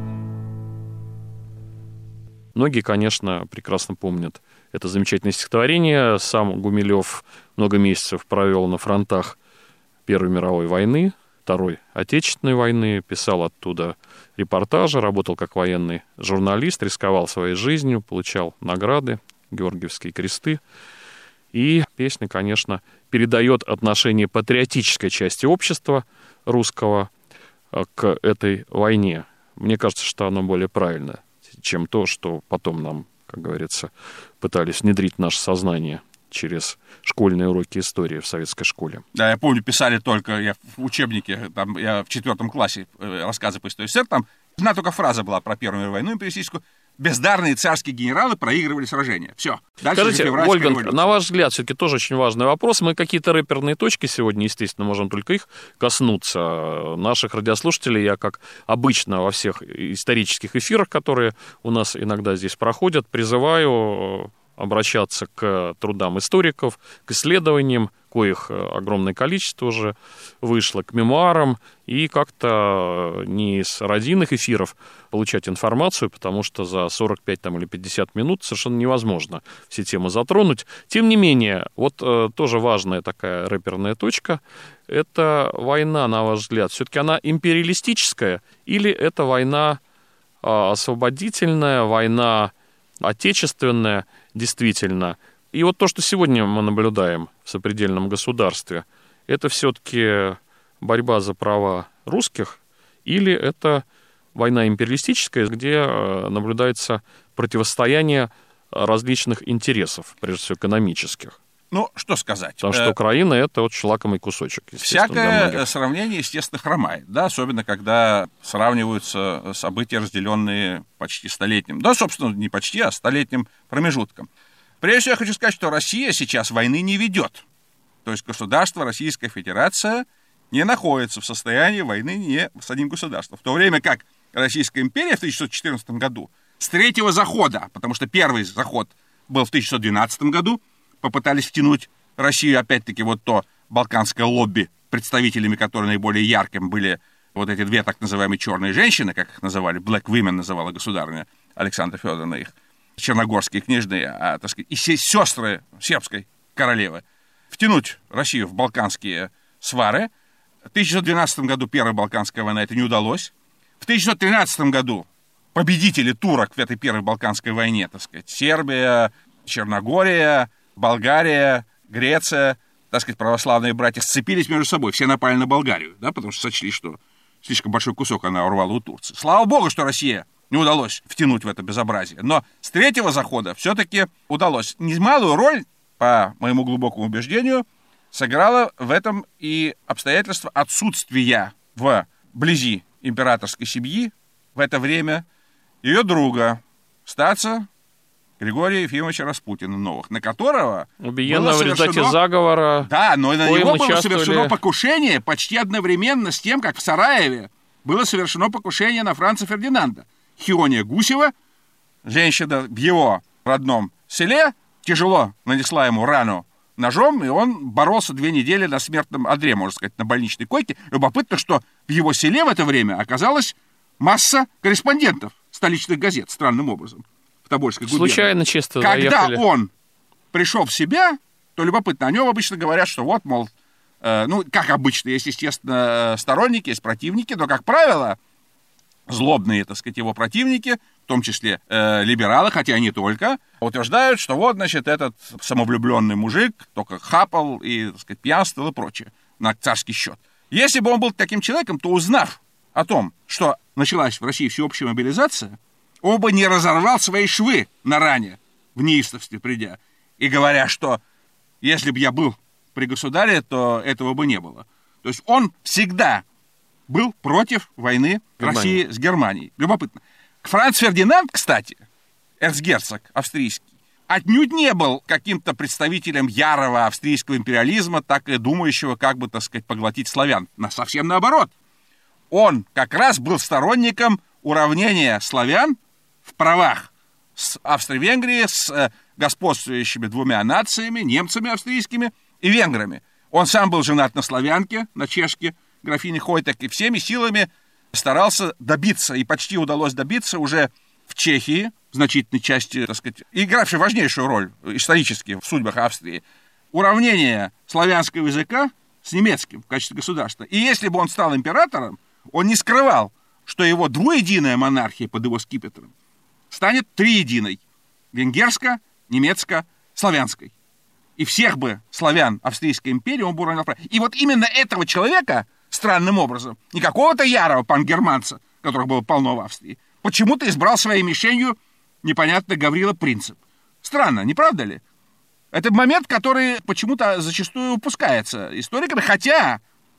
Многие, конечно, прекрасно помнят это замечательное стихотворение. Сам Гумилев много месяцев провел на фронтах Первой мировой войны, Второй Отечественной войны, писал оттуда репортажи, работал как военный журналист, рисковал своей жизнью, получал награды, Георгиевские кресты. И песня, конечно, передает отношение патриотической части общества русского к этой войне. Мне кажется, что оно более правильно, чем то, что потом нам, как говорится, пытались внедрить в наше сознание через школьные уроки истории в советской школе. Да, я помню, писали только я в учебнике, там, я в четвертом классе рассказы по истории СССР, там одна только фраза была про Первую мировую войну империалистическую. бездарные царские генералы проигрывали сражения. Все. Дальше Скажите, Вольфганг, на ваш взгляд, все-таки тоже очень важный вопрос. Мы какие-то рэперные точки сегодня, естественно, можем только их коснуться. Наших радиослушателей я, как обычно во всех исторических эфирах, которые у нас иногда здесь проходят, призываю обращаться к трудам историков, к исследованиям, коих огромное количество уже вышло, к мемуарам, и как-то не из радийных эфиров получать информацию, потому что за сорок пять там, или пятьдесят минут совершенно невозможно все темы затронуть. Тем не менее, вот э, тоже важная такая рэперная точка, это война, на ваш взгляд, все-таки она империалистическая или это война э, освободительная, война отечественная, действительно? И вот то, что сегодня мы наблюдаем в сопредельном государстве, это все-таки борьба за права русских или это война империалистическая, где наблюдается противостояние различных интересов, прежде всего экономических? Ну, что сказать. Потому что Украина — это вот лакомый кусочек. Всякое сравнение, естественно, хромает, да, особенно когда сравниваются события, разделенные почти столетним, да, собственно, не почти, а столетним промежутком. Прежде всего, я хочу сказать, что Россия сейчас войны не ведет. То есть государство Российская Федерация не находится в состоянии войны ни с одним государством. В то время как Российская империя в тысяча девятьсот четырнадцатом году с третьего захода, потому что первый заход был в тысяча девятьсот двенадцатом году, попытались втянуть Россию, опять-таки, вот то балканское лобби, представителями которой наиболее ярким были вот эти две так называемые черные женщины, как их называли, Black Women называла государыня Александра Федоровна их, черногорские княжны, а, так сказать, и сестры сербской королевы, втянуть Россию в балканские свары. В тысяча девятьсот двенадцатом году Первая Балканская война, это не удалось. В тысяча девятьсот тринадцатом году победители турок в этой Первой Балканской войне, так сказать, Сербия, Черногория, Болгария, Греция, так сказать, православные братья сцепились между собой. Все напали на Болгарию, да, потому что сочли, что слишком большой кусок она урвала у Турции. Слава богу, что Россия не удалось втянуть в это безобразие. Но с третьего захода все-таки удалось. Немалую роль, по моему глубокому убеждению, сыграло в этом и обстоятельство отсутствия вблизи императорской семьи в это время ее друга, статса Григория Ефимовича Распутина Новых, на которого убиенно в результате заговора. Да, но на него было совершено покушение почти одновременно с тем, как в Сараеве было совершено покушение на Франца Фердинанда. Хиония Гусева, женщина в его родном селе, тяжело нанесла ему рану ножом, и он боролся две недели на смертном одре, можно сказать, на больничной койке. Любопытно, что в его селе в это время оказалась масса корреспондентов столичных газет, странным образом, в Тобольской губернии. Случайно чисто Когда заехали. он пришел в себя, то любопытно, о нем обычно говорят, что вот, мол, э, ну, как обычно, есть, естественно, сторонники, есть противники, но, как правило, злобные, так сказать, его противники, в том числе э, либералы, хотя не только, утверждают, что вот, значит, этот самовлюбленный мужик только хапал и, так сказать, пьянствовал и прочее на царский счет. Если бы он был таким человеком, то, узнав о том, что началась в России всеобщая мобилизация, он бы не разорвал свои швы на ране, в неистовстве придя, и говоря, что если бы я был при государе, то этого бы не было. То есть он всегда был против войны России с Германией. Любопытно. Франц Фердинанд, кстати, эрцгерцог австрийский, отнюдь не был каким-то представителем ярого австрийского империализма, так и думающего, как бы, так сказать, поглотить славян. Но совсем наоборот. Он как раз был сторонником уравнения славян в правах с Австро-Венгрией, с господствующими двумя нациями, немцами австрийскими и венграми. Он сам был женат на славянке, на чешке, графине Хойтек, и всеми силами старался добиться, и почти удалось добиться уже в Чехии, в значительной части, так сказать, игравшей важнейшую роль исторически в судьбах Австрии, уравнения славянского языка с немецким в качестве государства. И если бы он стал императором, он не скрывал, что его двуединая монархия под его скипетром станет триединой – венгерско, немецко, славянской. И всех бы славян Австрийской империи он бы уравнял. И вот именно этого человека, странным образом, не какого-то ярого пангерманца, которых было полно в Австрии, почему-то избрал своей мишенью непонятно Гаврила Принцип. Странно, не правда ли? Это момент, который почему-то зачастую упускается историками, хотя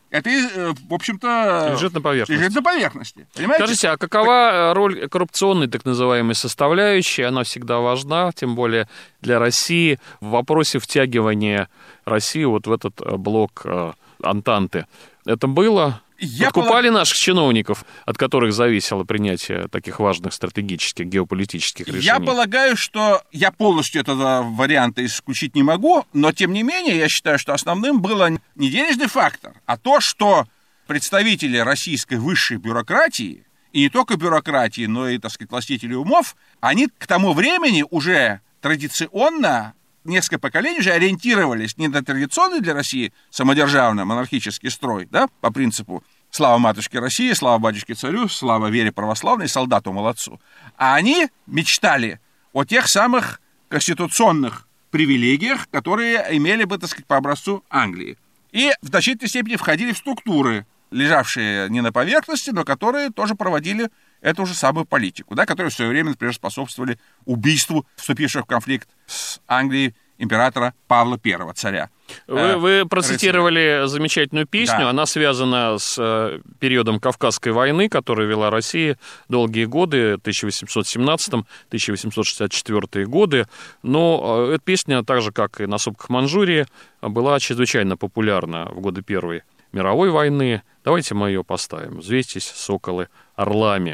это, в общем-то, лежит на поверхности. Лежит на поверхности. Понимаете? Скажите, а какова роль коррупционной так называемой составляющей? Она всегда важна, тем более для России, в вопросе втягивания России вот в этот блок Антанты. Это было? Я Подкупали полаг... наших чиновников, от которых зависело принятие таких важных стратегических, геополитических решений? Я полагаю, что я полностью этого варианта исключить не могу, но, тем не менее, я считаю, что основным был не денежный фактор, а то, что представители российской высшей бюрократии, и не только бюрократии, но и, так сказать, властители умов, они к тому времени уже традиционно, несколько поколений уже ориентировались не на традиционный для России самодержавный монархический строй, да, по принципу «слава матушке России, слава батюшке царю, слава вере православной, солдату молодцу», а они мечтали о тех самых конституционных привилегиях, которые имели бы, так сказать, по образцу Англии. И в значительной степени входили в структуры, лежавшие не на поверхности, но которые тоже проводили эту же самую политику, да, которые в свое время, например, способствовали убийству вступивших в конфликт с Англией императора Павла Первого, царя. Вы, вы процитировали рыцаря. Замечательную песню, да. Она связана с периодом Кавказской войны, которую вела Россия долгие годы, тысяча восемьсот семнадцатый — тысяча восемьсот шестьдесят четвёртый годы, но эта песня, так же, как и «На сопках Манчжурии», была чрезвычайно популярна в годы Первой мировой войны. Давайте мы ее поставим. «Взвейтесь, соколы, орлами».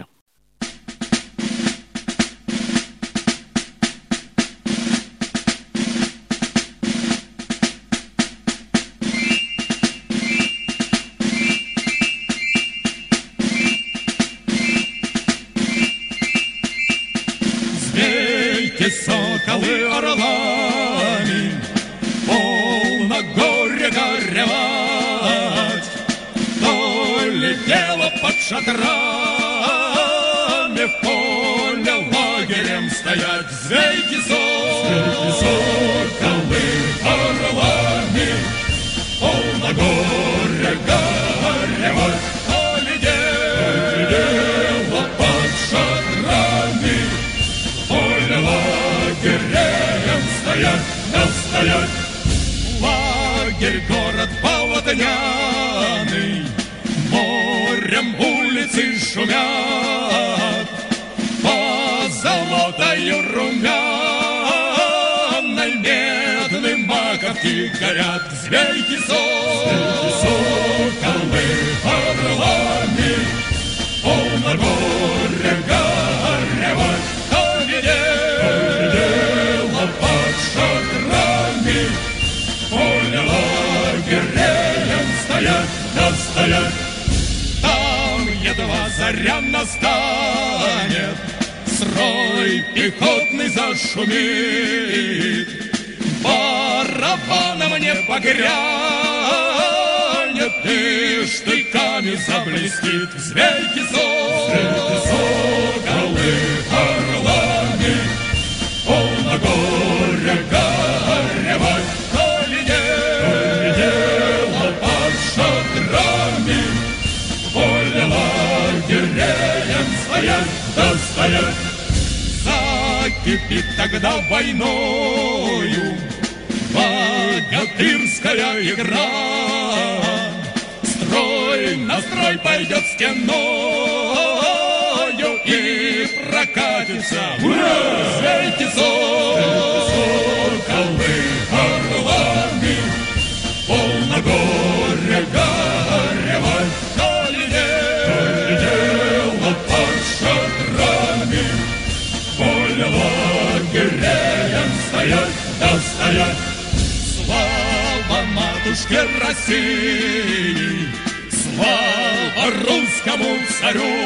Соколы орлами, полно горя горевать, то ли дело под шатрами, в поле лагерем стоять. Взвейте соколы орлами, полно горя горевать, то ли дело под шатрами, в поле лагерем стоять, да стоять. Лагерь, город полотняный, морем улицы шумят, позолотою румяной медные маковки горят. Взвейте соколы орлами, полно горя горевать, то ли дело под шатрами, в поле лагерем стоять, да стоять. Там едва заря настанет, строй пехотный зашумит, барабаном не погрянет и штыками заблестит. Взвейте соколы орлами, полно горя горевать, то ли дело под шатрами, в поле лагерем стоять, да стоять. Закипит тогда войною богатырская игра, строй на строй пойдет стеною и прокатится. Ура! Взвейте соколы орлами, полно горя горевать, то ли дело под шатрами, в поле лагерем стоять, да стоять. Слава матушке России, слава русскому царю,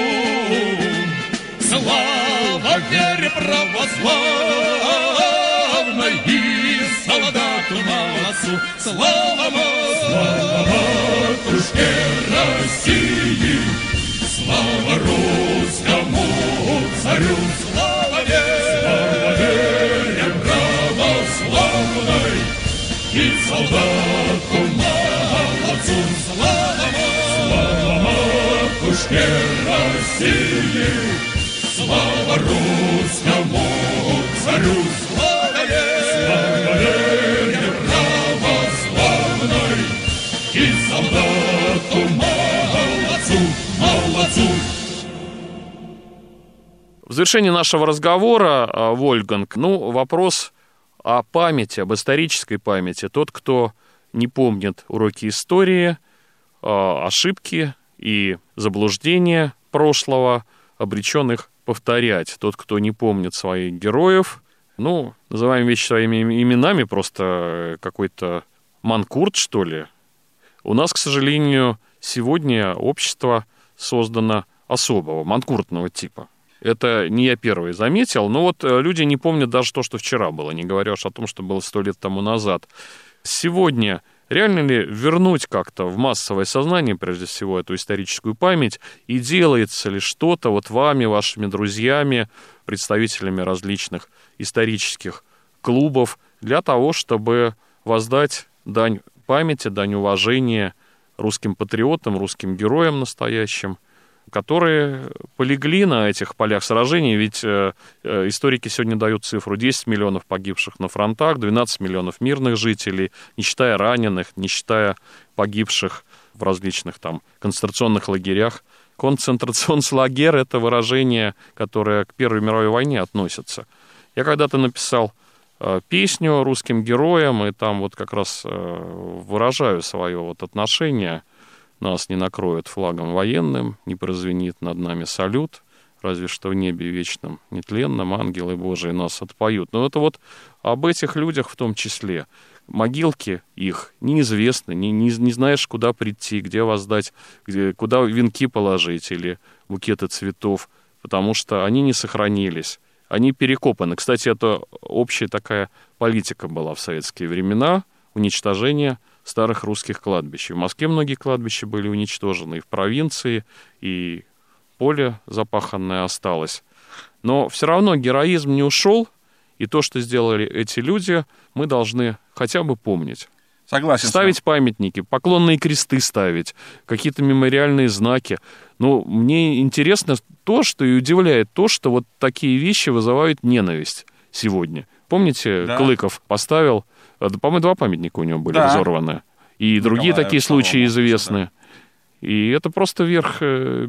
слава вере православной и солдату молодцу. Слава матушке России, слава русскому царю, слава вере православной и солдату молодцу. Слава матушке России, слава русскому царю, слава вере православной и солдату Лазурь. В завершении нашего разговора, Вольфганг, ну, вопрос о памяти, об исторической памяти. Тот, кто не помнит уроки истории, ошибки и заблуждения прошлого, обречен их повторять. Тот, кто не помнит своих героев, ну, называем вещи своими именами, просто какой-то манкурт, что ли. У нас, к сожалению, сегодня общество создано особого, манкуртного типа. Это не я первый заметил, но вот люди не помнят даже то, что вчера было, не говоря уж о том, что было сто лет тому назад. Сегодня реально ли вернуть как-то в массовое сознание, прежде всего, эту историческую память, и делается ли что-то вот вами, вашими друзьями, представителями различных исторических клубов для того, чтобы воздать дань памяти, дань уважения русским патриотам, русским героям настоящим, которые полегли на этих полях сражений, ведь э, э, историки сегодня дают цифру десять миллионов погибших на фронтах, двенадцать миллионов мирных жителей, не считая раненых, не считая погибших в различных там концентрационных лагерях. Концентрационслагер — это выражение, которое к Первой мировой войне относится. Я когда-то написал э, песню русским героям, и там вот как раз э, выражаю свое вот отношение. Нас не накроют флагом военным, не прозвенит над нами салют, разве что в небе вечном нетленном ангелы Божии нас отпоют. Но это вот об этих людях в том числе. Могилки их неизвестны, не, не, не знаешь, куда прийти, где воздать, где, куда венки положить или букеты цветов, потому что они не сохранились, они перекопаны. Кстати, это общая такая политика была в советские времена, уничтожение старых русских кладбищ. В Москве многие кладбища были уничтожены, и в провинции, и поле запаханное осталось. Но все равно героизм не ушел, и то, что сделали эти люди, мы должны хотя бы помнить. Согласен. Ставить памятники, поклонные кресты ставить, какие-то мемориальные знаки. Но мне интересно то, что и удивляет то, что вот такие вещи вызывают ненависть сегодня. Помните, да. Клыков поставил, да, по-моему, два памятника у него были, да, взорваны. И Николаю другие такие второму случаи известны. Да. И это просто верх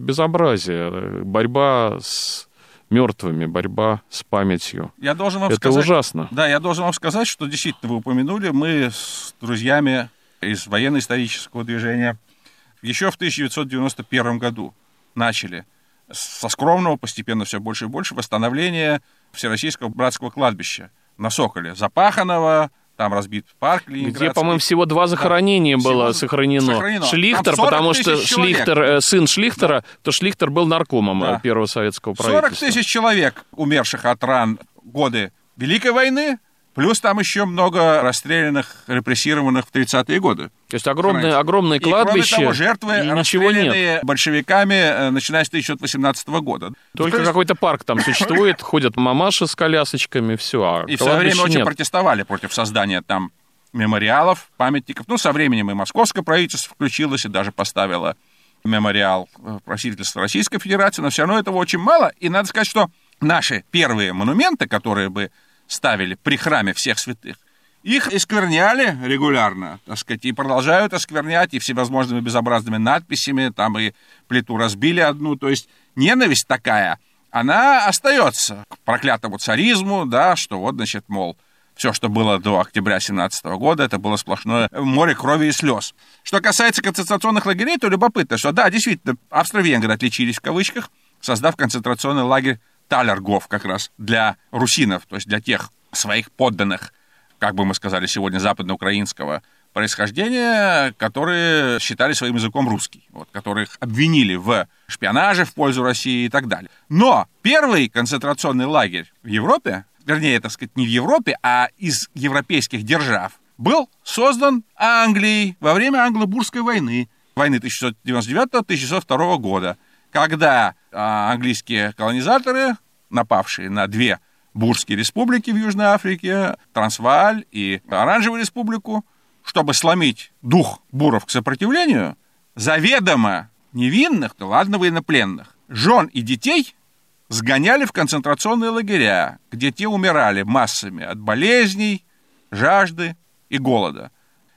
безобразия. Борьба с мертвыми, борьба с памятью. Я должен вам это сказать, ужасно. Да, я должен вам сказать, что действительно вы упомянули, мы с друзьями из военно-исторического движения еще в тысяча девятьсот девяносто первом году начали со скромного, постепенно все больше и больше, восстановления Всероссийского братского кладбища на Соколе. Запаханного, там разбит парк Ленинградский. Где, по-моему, всего два захоронения да, было сохранено. сохранено. Шлихтер, потому что Шлихтер, сын Шлихтера, да. то Шлихтер был наркомом да. первого советского правительства. сорок тысяч человек, умерших от ран годы Великой войны, плюс там еще много расстрелянных, репрессированных в тридцатые годы. То есть огромное, огромное кладбище, и, кроме того, жертвы, и ничего нет. большевиками, начиная с тысяча девятьсот восемнадцатого года. Только есть... какой-то парк там существует, ходят мамаши с колясочками, все. А и в свое время очень нет. протестовали против создания там мемориалов, памятников. Ну, со временем и московское правительство включилось и даже поставило мемориал правительства Российской Федерации, но все равно этого очень мало. И надо сказать, что наши первые монументы, которые бы ставили при храме всех святых, их оскверняли регулярно, так сказать, и продолжают осквернять и всевозможными безобразными надписями, там и плиту разбили одну, то есть ненависть такая, она остается к проклятому царизму, да, что вот, значит, мол, все, что было до октября семнадцатого года, это было сплошное море крови и слез. Что касается концентрационных лагерей, то любопытно, что, да, действительно, австро-венгры отличились в кавычках, создав концентрационный лагерь Талергов как раз для русинов, то есть для тех своих подданных, как бы мы сказали сегодня, западноукраинского происхождения, которые считали своим языком русский, вот, которых обвинили в шпионаже в пользу России и так далее. Но первый концентрационный лагерь в Европе, вернее, так сказать, не в Европе, а из европейских держав, был создан Англией во время Англо-Бурской войны, войны тысяча шестьсот девяносто девятого — тысяча шестьсот второго года, когда а, английские колонизаторы, напавшие на две бурские республики в Южной Африке, Трансвааль и Оранжевую республику, чтобы сломить дух буров к сопротивлению, заведомо невинных, да ладно, военнопленных, жен и детей сгоняли в концентрационные лагеря, где те умирали массами от болезней, жажды и голода.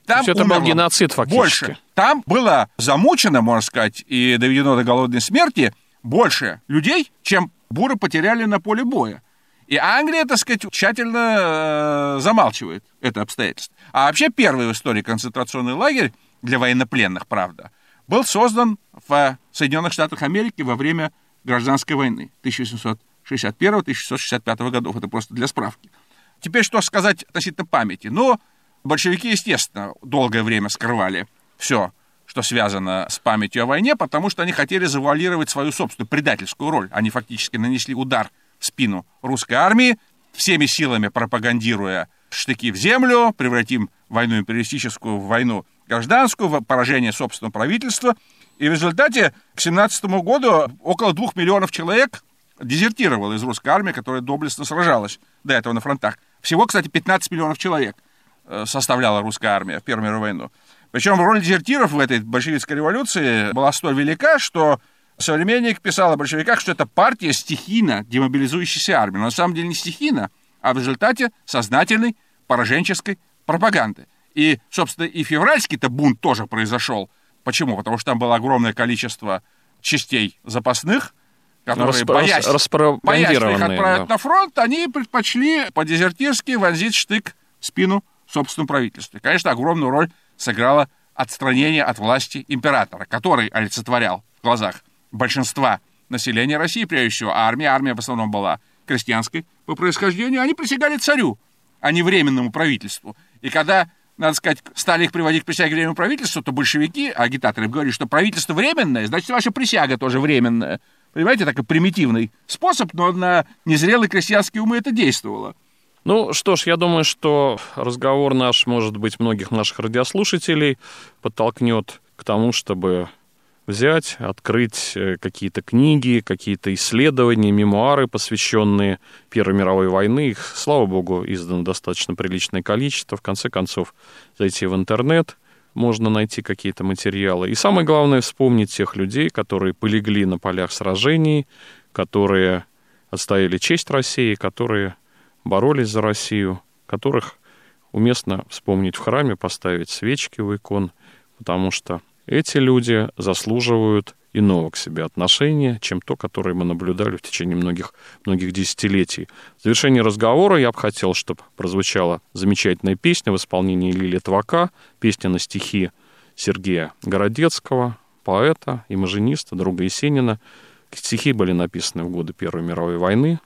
Там То есть это был геноцид фактически. Больше. Там было замучено, можно сказать, и доведено до голодной смерти больше людей, чем буры потеряли на поле боя. И Англия, так сказать, тщательно э, замалчивает это обстоятельство. А вообще первый в истории концентрационный лагерь для военнопленных, правда, был создан в Соединенных Штатах Америки во время Гражданской войны тысяча восемьсот шестьдесят первого — тысяча восемьсот шестьдесят пятого годов. Это просто для справки. Теперь что сказать относительно памяти? Ну, большевики, естественно, долгое время скрывали все, что связано с памятью о войне, потому что они хотели завуалировать свою собственную предательскую роль. Они фактически нанесли удар в спину русской армии, всеми силами пропагандируя штыки в землю, превратим войну империалистическую в войну гражданскую, в поражение собственного правительства. И в результате к семнадцатому году около двух миллионов человек дезертировало из русской армии, которая доблестно сражалась до этого на фронтах. Всего, кстати, пятнадцать миллионов человек составляла русская армия в Первую мировую войну. Причем роль дезертиров в этой большевистской революции была столь велика, что современник писал о большевиках, что это партия стихийно демобилизующейся армии. Но на самом деле не стихийно, а в результате сознательной пораженческой пропаганды. И, собственно, и февральский-то бунт тоже произошел. Почему? Потому что там было огромное количество частей запасных, которые, Расп... боясь, боясь их отправить да. на фронт, они предпочли по-дезертирски вонзить штык в спину собственному правительству. И, конечно, огромную роль сыграло отстранение от власти императора, который олицетворял в глазах большинства населения России, прежде всего армия. Армия в основном была крестьянской по происхождению. Они присягали царю, а не временному правительству. И когда, надо сказать, стали их приводить к присяге временному правительству, то большевики, агитаторы, говорили, что правительство временное, значит, ваша присяга тоже временная. Понимаете, такой примитивный способ, но на незрелые крестьянские умы это действовало. Ну что ж, я думаю, что разговор наш, может быть, многих наших радиослушателей подтолкнет к тому, чтобы взять, открыть какие-то книги, какие-то исследования, мемуары, посвященные Первой мировой войне. Их, слава богу, издано достаточно приличное количество. В конце концов, зайти в интернет, можно найти какие-то материалы. И самое главное, вспомнить тех людей, которые полегли на полях сражений, которые отстояли честь России, которые боролись за Россию, которых уместно вспомнить в храме, поставить свечки у икон, потому что эти люди заслуживают иного к себе отношения, чем то, которое мы наблюдали в течение многих, многих десятилетий. В завершении разговора я бы хотел, чтобы прозвучала замечательная песня в исполнении Лили Твака, песня на стихи Сергея Городецкого, поэта, имажиниста, друга Есенина. Стихи были написаны в годы Первой мировой войны,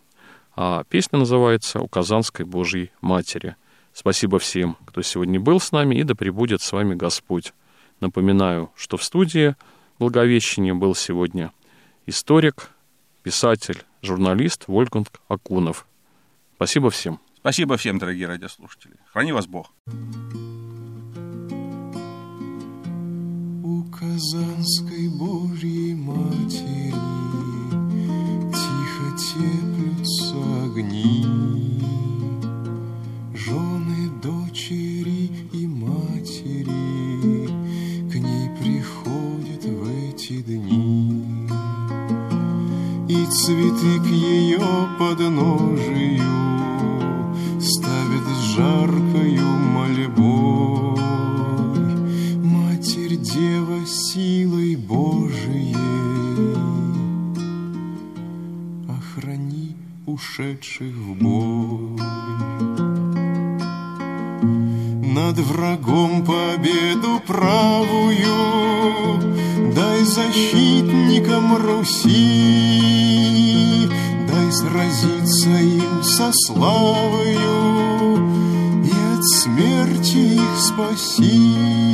а песня называется «У Казанской Божьей Матери». Спасибо всем, кто сегодня был с нами, и да пребудет с вами Господь. Напоминаю, что в студии Благовещения был сегодня историк, писатель, журналист Вольфганг Акунов. Спасибо всем. Спасибо всем, дорогие радиослушатели. Храни вас Бог. У Казанской Божьей Матери тихо теплются огни, жены, дочери и матери к ней приходят в эти дни, и цветы к ее подножию ставят с жаркою мольбой. Матерь Дева силой Божией, охрани ушедших в бой. Над врагом победу правую дай защитникам Руси, дай сразиться им со славою и от смерти их спаси.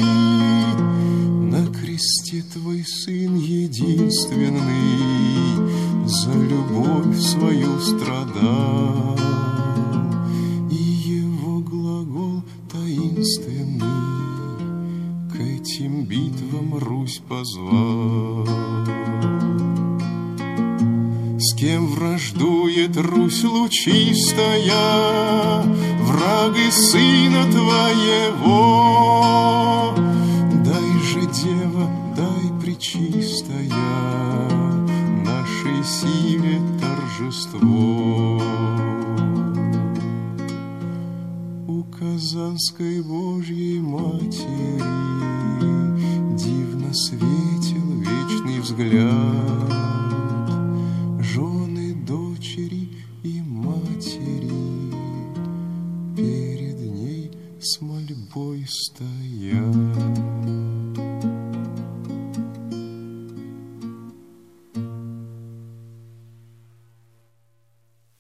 На кресте Твой Сын единственный за любовь свою страдал, и Его глагол таинственный к этим битвам Русь позвал. С кем враждует Русь лучистая, враг и Сына Твоего? Дай же, Дева, дай пречистая нашей силе торжество. У Казанской Божьей матери дивно светил вечный взгляд. Жены, дочери и матери перед ней с мольбой стоят.